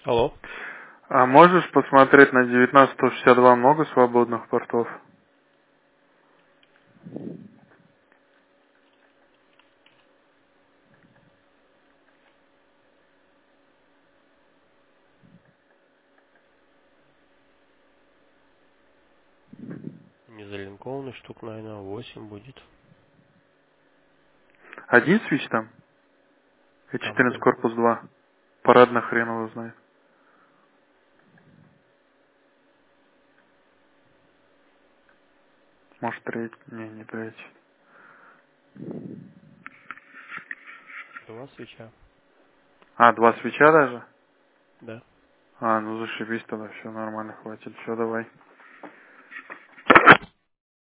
Алло. А можешь посмотреть на 1962 много свободных портов? Не залинкованный штук, наверное, 8 будет. Один свич там? И Там 14 корпус 2. Парадно хрен его знает. Может третий? Не третий. 2 свеча. А, два свеча даже? Да. А, ну зашибись тогда, все нормально, хватит. Все, давай.